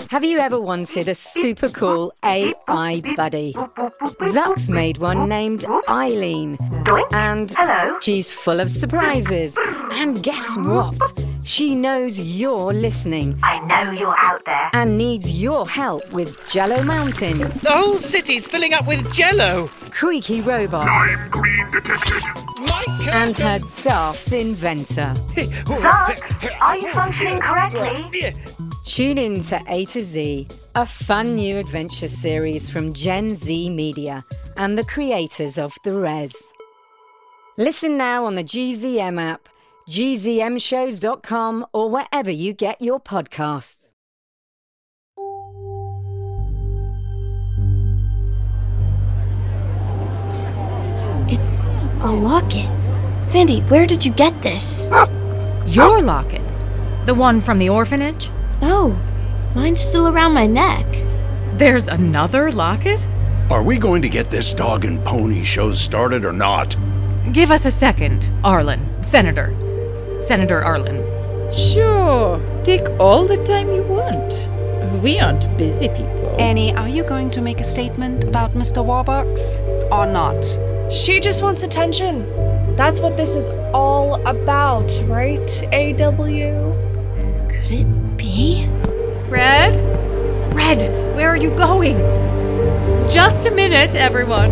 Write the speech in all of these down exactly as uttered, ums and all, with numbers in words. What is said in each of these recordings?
Have you ever wanted a super cool A I buddy? Zuck's made one named Eileen. And Hello? she's full of surprises. And guess what? She knows you're listening I know you're out there. and needs your help with Jello Mountains, The whole city's filling up with jello. creaky robots, Lime green detected. and her daft inventor. Zucks, are you functioning correctly? Tune in to A to Z, a fun new adventure series from Gen Z Media and the creators of The Res. Listen now on the G Z M app, G Z M shows dot com, or wherever you get your podcasts. It's a locket. Sandy, where did you get this? Your locket? The one from the orphanage? No, mine's still around my neck. There's another locket? Are we going to get this dog and pony show started or not? Give us a second, Arlen. Senator. Senator Arlen. Sure, take all the time you want. We aren't busy people. Annie, are you going to make a statement about Mister Warbucks or not? She just wants attention. That's what this is all about, right, A W? Could it be? Red? Red, where are you going? Just a minute, everyone.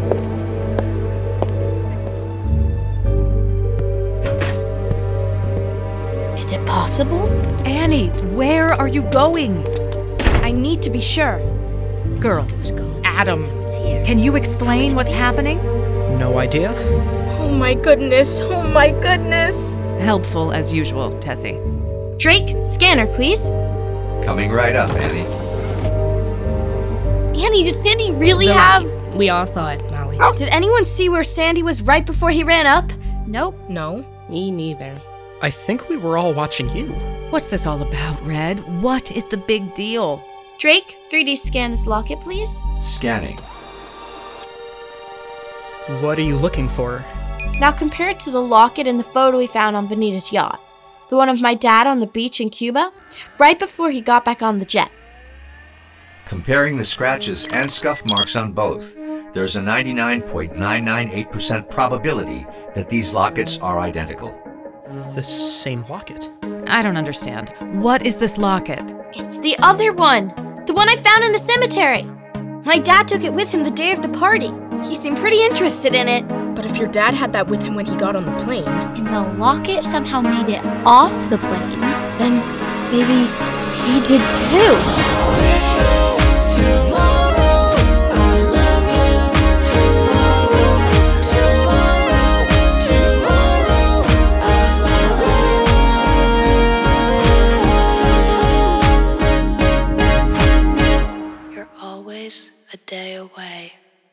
Is it possible? Annie, where are you going? I need to be sure. Girls, Adam. It's here. can you explain what's happening? No idea. Oh my goodness, oh my goodness. Helpful as usual, Tessie. Drake, scanner, please. Coming right up, Annie. Annie, did Sandy really The have... locket. We all saw it, Molly. Did anyone see where Sandy was right before he ran up? Nope. No, me neither. I think we were all watching you. What's this all about, Red? What is the big deal? Drake, three D scan this locket, please. Scanning. What are you looking for? Now compare it to the locket in the photo we found on Vanita's yacht. The one of my dad on the beach in Cuba, right before he got back on the jet. Comparing the scratches and scuff marks on both, there's a ninety-nine point nine nine eight percent probability that these lockets are identical. The same locket. I don't understand. What is this locket? It's the other one! The one I found in the cemetery! My dad took it with him the day of the party. He seemed pretty interested in it. But if your dad had that with him when he got on the plane... And the locket somehow made it off the plane, then maybe he did too. You're always a day away.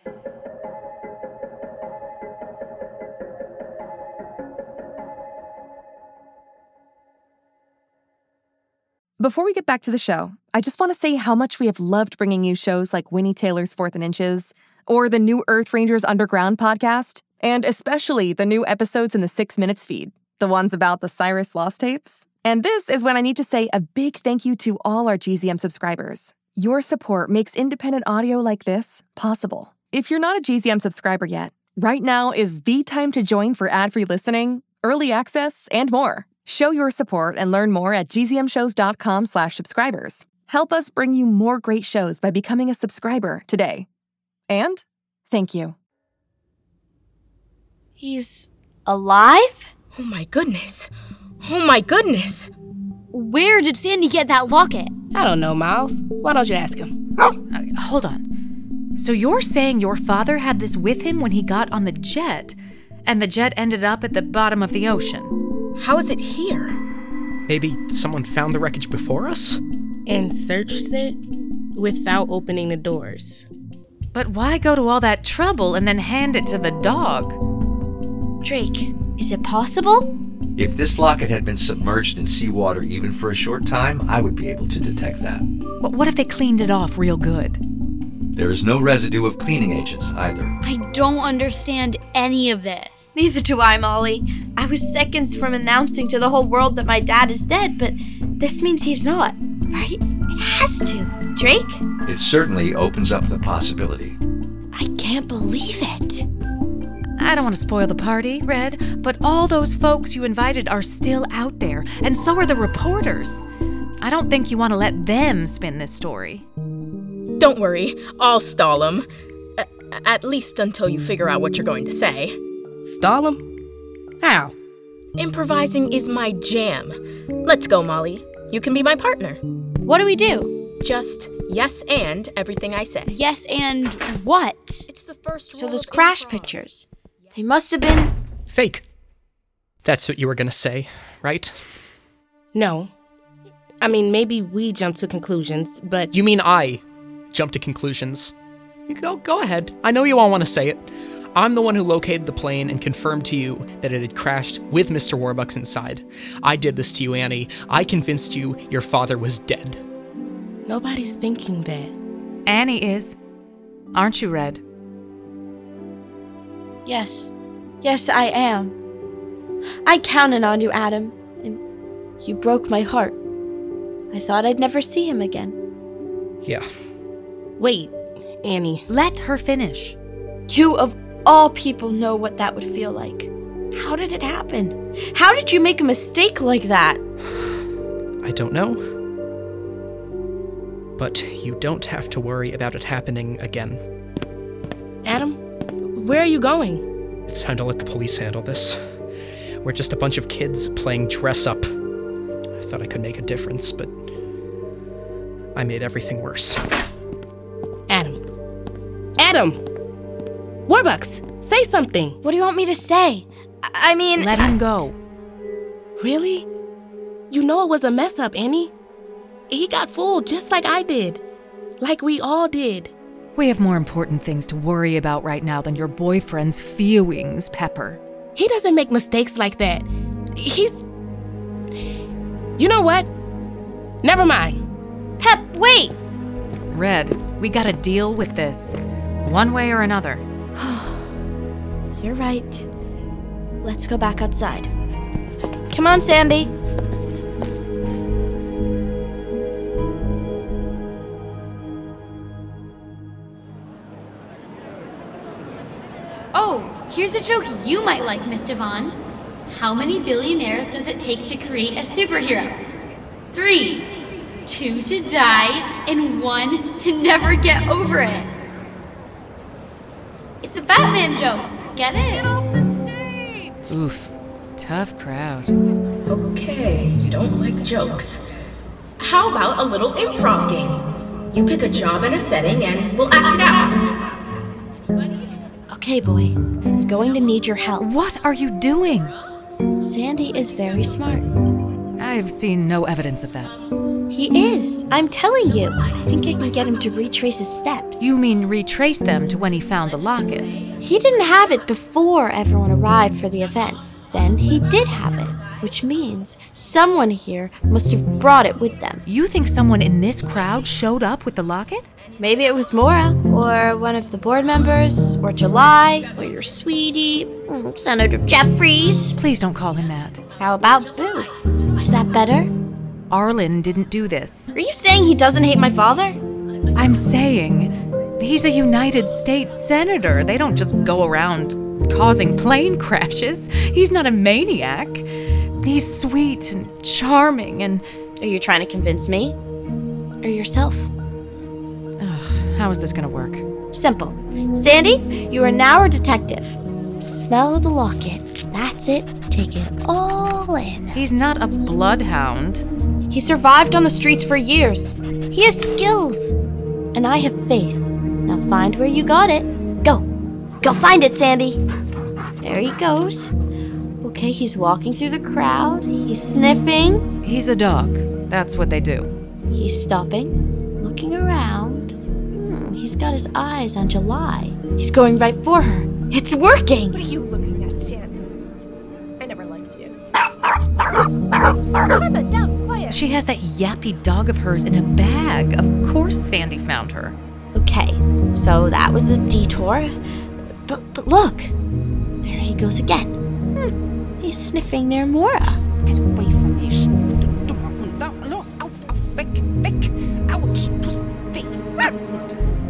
Before we get back to the show, I just want to say how much we have loved bringing you shows like Winnie Taylor's Fourth and Inches, or the new Earth Rangers Underground podcast, and especially the new episodes in the Six Minutes feed, the ones about the Cyrus Lost tapes. And this is when I need to say a big thank you to all our G Z M subscribers. Your support makes independent audio like this possible. If you're not a G Z M subscriber yet, right now is the time to join for ad-free listening, early access, and more. Show your support and learn more at G Z M shows dot com slash subscribers. Help us bring you more great shows by becoming a subscriber today. And thank you. He's alive? Oh my goodness. Oh my goodness. Where did Sandy get that locket? I don't know, Miles. Why don't you ask him? Uh, hold on. So you're saying your father had this with him when he got on the jet, and the jet ended up at the bottom of the ocean? How is it here? Maybe someone found the wreckage before us? And searched it without opening the doors. But why go to all that trouble and then hand it to the dog? Drake, is it possible? If this locket had been submerged in seawater even for a short time, I would be able to detect that. But what if they cleaned it off real good? There is no residue of cleaning agents either. I don't understand any of this. Neither do I, Molly. I was seconds from announcing to the whole world that my dad is dead, but this means he's not, right? It has to. Drake? It certainly opens up the possibility. I can't believe it. I don't want to spoil the party, Red, but all those folks you invited are still out there, and so are the reporters. I don't think you want to let them spin this story. Don't worry, I'll stall them. A- at least until you figure out what you're going to say. Stall them? How? Improvising is my jam. Let's go, Molly. You can be my partner. What do we do? Just yes and everything I say. Yes and what? It's the first So those crash pictures, they must have been... Fake. That's what you were gonna say, right? No. I mean, maybe we jumped to conclusions, but... You mean I jumped to conclusions? You go, go ahead. I know you all want to say it. I'm the one who located the plane and confirmed to you that it had crashed with Mister Warbucks inside. I did this to you, Annie. I convinced you your father was dead. Nobody's thinking that. Annie is. Aren't you, Red? Yes. Yes, I am. I counted on you, Adam, and you broke my heart. I thought I'd never see him again. Yeah. Wait, Annie. Let her finish. You, of all people, know what that would feel like. How did it happen? How did you make a mistake like that? I don't know. But you don't have to worry about it happening again. Adam, where are you going? It's time to let the police handle this. We're just a bunch of kids playing dress-up. I thought I could make a difference, but I made everything worse. Adam. Adam! Warbucks, say something. What do you want me to say? I mean... Let him go. Really? You know it was a mess-up, Annie. He got fooled just like I did. Like we all did. We have more important things to worry about right now than your boyfriend's feelings, Pepper. He doesn't make mistakes like that. He's... You know what? Never mind. Pep, wait! Red, we gotta deal with this. One way or another. You're right. Let's go back outside. Come on, Sandy. Oh, here's a joke you might like, Miss Devon. How many billionaires does it take to create a superhero? Three. Two to die, and one to never get over it. It's a Batman joke. Get it? Get off the stage! Oof. Tough crowd. Okay, you don't like jokes. How about a little improv game? You pick a job and a setting, and we'll act it out. Okay, boy. I'm going to need your help. What are you doing? Sandy is very smart. I've seen no evidence of that. He is. I'm telling you. I think I can get him to retrace his steps. You mean retrace them to when he found the locket? He didn't have it before everyone arrived for the event. Then he did have it, which means someone here must have brought it with them. You think someone in this crowd showed up with the locket? Maybe it was Maura, or one of the board members, or July, or your sweetie, mm, Senator Jeffries. Please don't call him that. How about Boo? Is that better? Arlen didn't do this. Are you saying he doesn't hate my father? I'm saying he's a United States senator. They don't just go around causing plane crashes. He's not a maniac. He's sweet and charming and... Are you trying to convince me? Or yourself? Ugh, how is this gonna work? Simple. Sandy, you are now a detective. Smell the locket. That's it. Take it all in. He's not a bloodhound. He survived on the streets for years. He has skills. And I have faith. Now find where you got it. Go. Go find it, Sandy. There he goes. Okay, he's walking through the crowd. He's sniffing. He's a dog. That's what they do. He's stopping, looking around. Hmm, he's got his eyes on July. He's going right for her. It's working! What are you looking at, Sandy? I never liked you. Emma, down, quiet. She has that yappy dog of hers in a bag. Of course Sandy found her. Okay, so that was a detour. But, but look, there he goes again. Hmm, he's sniffing near Maura. Get away from me. Los, auf, auf, weg, weg.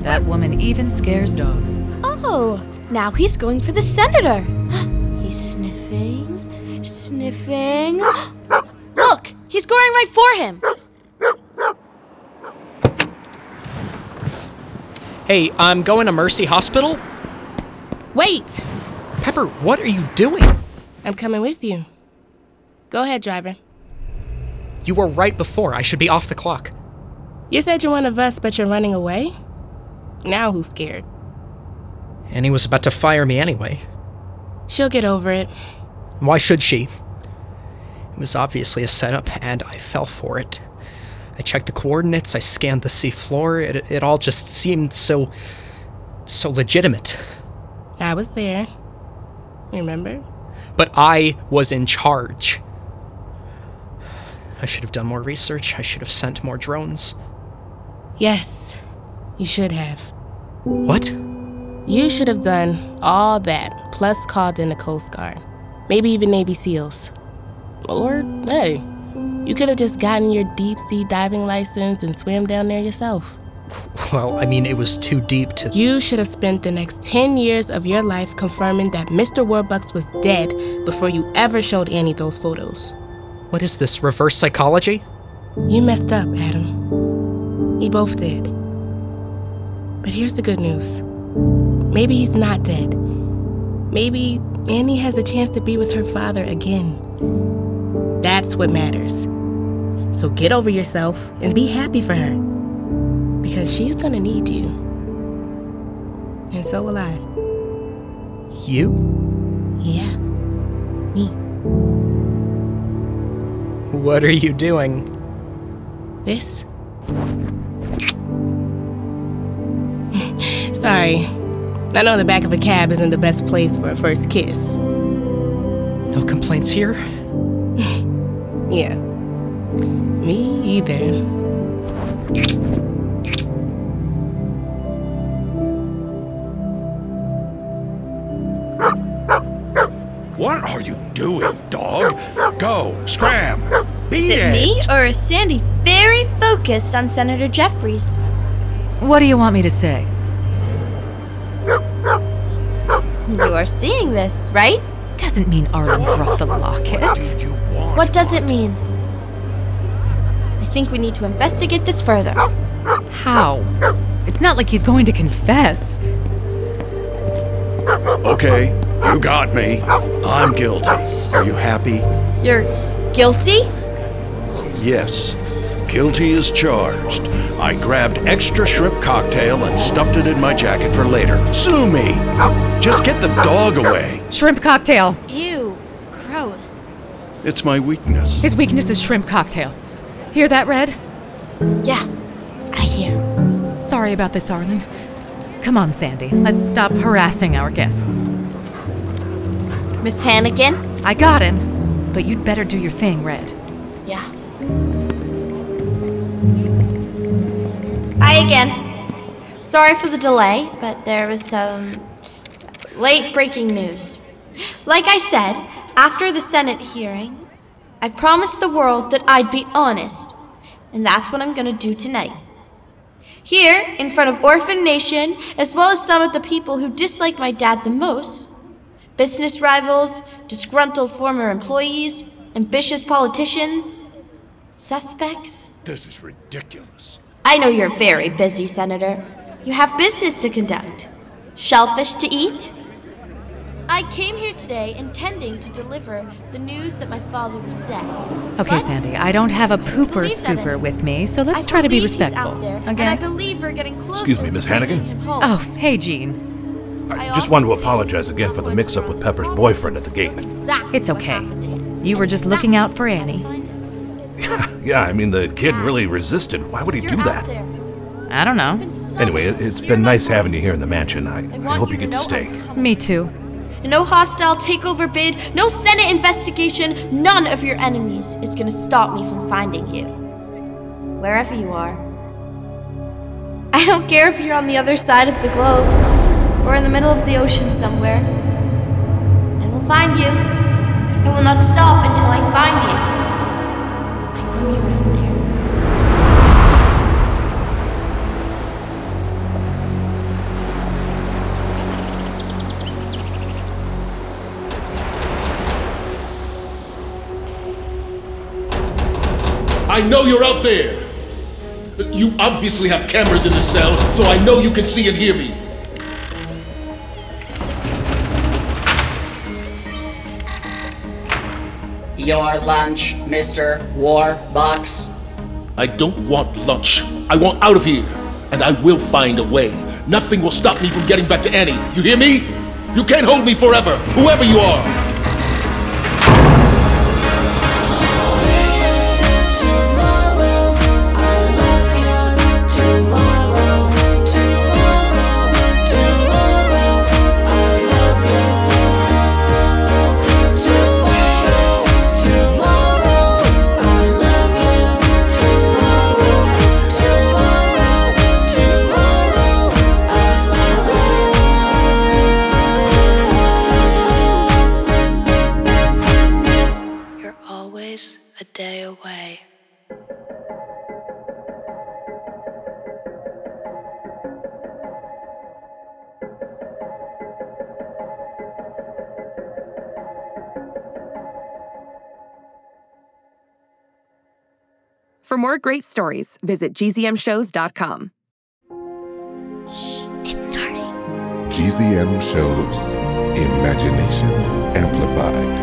That woman even scares dogs. Oh, now he's going for the senator. He's sniffing, sniffing. Look, he's going right for him. Hey, I'm going to Mercy Hospital. Wait! Pepper, what are you doing? I'm coming with you. Go ahead, driver. You were right before. I should be off the clock. You said you're one of us, but you're running away? Now who's scared? Annie was about to fire me anyway. She'll get over it. Why should she? It was obviously a setup, and I fell for it. I checked the coordinates, I scanned the sea floor, it, it all just seemed so... so legitimate. I was there. Remember? But I was in charge. I should have done more research, I should have sent more drones. Yes, you should have. What? You should have done all that, plus called in the Coast Guard. Maybe even Navy SEALs. Or, hey, you could have just gotten your deep-sea diving license and swam down there yourself. Well, I mean, it was too deep to... You should have spent the next ten years of your life confirming that Mister Warbucks was dead before you ever showed Annie those photos. What is this, reverse psychology? You messed up, Adam. We both did. But here's the good news. Maybe he's not dead. Maybe Annie has a chance to be with her father again. That's what matters. So get over yourself and be happy for her. Because she's gonna need you. And so will I. You? Yeah. Me. What are you doing? This? Sorry. I know the back of a cab isn't the best place for a first kiss. No complaints here? Yeah. Me either. What are you doing, dog? Go, scram! Beat Is it me, or is Sandy very focused on Senator Jeffries? What do you want me to say? You are seeing this, right? Doesn't mean Arlen brought the locket. What does it mean? I think we need to investigate this further. How? It's not like he's going to confess. Okay, you got me. I'm guilty. Are you happy? You're guilty? Yes. Guilty as charged. I grabbed extra shrimp cocktail and stuffed it in my jacket for later. Sue me! Just get the dog away. Shrimp cocktail. Ew, gross. It's my weakness. His weakness is shrimp cocktail. Hear that, Red? Yeah, I hear. Sorry about this, Arlen. Come on, Sandy. Let's stop harassing our guests. Miss Hannigan? I got him. But you'd better do your thing, Red. Yeah. Hi again. Sorry for the delay, but there was some late breaking news. Like I said, after the Senate hearing, I promised the world that I'd be honest, and that's what I'm gonna do tonight. Here, in front of Orphan Nation, as well as some of the people who dislike my dad the most, business rivals, disgruntled former employees, ambitious politicians, suspects. This is ridiculous. I know you're very busy, Senator. You have business to conduct. Shellfish to eat. I came here today intending to deliver the news that my father was dead. Okay, But Sandy, I don't have a pooper believe that scooper in- with me, so let's I try to be believe he's respectful. out there, Okay? And I believe we're getting closer Excuse me, Miss to bringing Hannigan? him home. Oh, hey, Jean. I just want to apologize again for the mix-up with Pepper's boyfriend at the gate. It's okay. You were just looking out for Annie. Yeah, I mean, the kid really resisted. Why would he do that? I don't know. Anyway, it, it's been nice having you here in the mansion. I, I hope you get to stay. Me too. No hostile takeover bid, no Senate investigation, none of your enemies is gonna stop me from finding you. Wherever you are. I don't care if you're on the other side of the globe, or in the middle of the ocean somewhere. I will find you. I will not stop until I find you. I know you're out there. I know you're out there. You obviously have cameras in the cell, so I know you can see and hear me. Your lunch, Mister Warbucks. I don't want lunch. I want out of here. And I will find a way. Nothing will stop me from getting back to Annie. You hear me? You can't hold me forever, whoever you are. A day away. For more great stories, visit G Z M shows dot com. It's starting. G Z M Shows. Imagination amplified.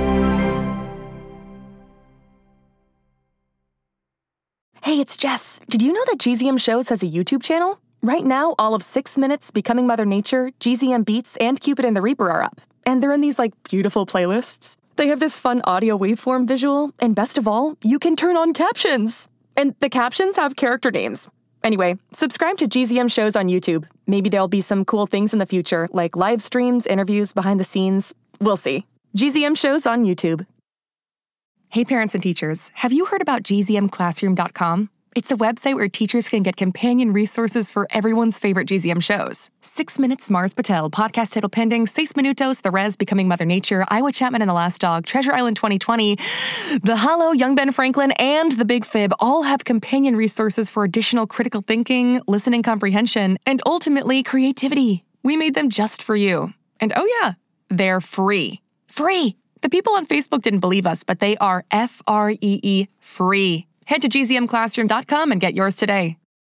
Hey, it's Jess. Did you know that G Z M Shows has a YouTube channel? Right now, all of Six Minutes, Becoming Mother Nature, G Z M Beats, and Cupid and the Reaper are up. And they're in these, like, beautiful playlists. They have this fun audio waveform visual, and best of all, you can turn on captions. And the captions have character names. Anyway, subscribe to G Z M Shows on YouTube. Maybe there'll be some cool things in the future, like live streams, interviews, behind the scenes. We'll see. G Z M Shows on YouTube. Hey parents and teachers, have you heard about G Z M classroom dot com? It's a website where teachers can get companion resources for everyone's favorite G Z M shows. Six Minutes, Mars Patel, Podcast Title Pending, Seis Minutos, The Res, Becoming Mother Nature, Iowa Chapman and the Last Dog, Treasure Island twenty twenty, The Hollow, Young Ben Franklin, and The Big Fib all have companion resources for additional critical thinking, listening comprehension, and ultimately creativity. We made them just for you. And oh yeah, they're free. Free! The people on Facebook didn't believe us, but they are F R E E free. Head to G Z M classroom dot com and get yours today.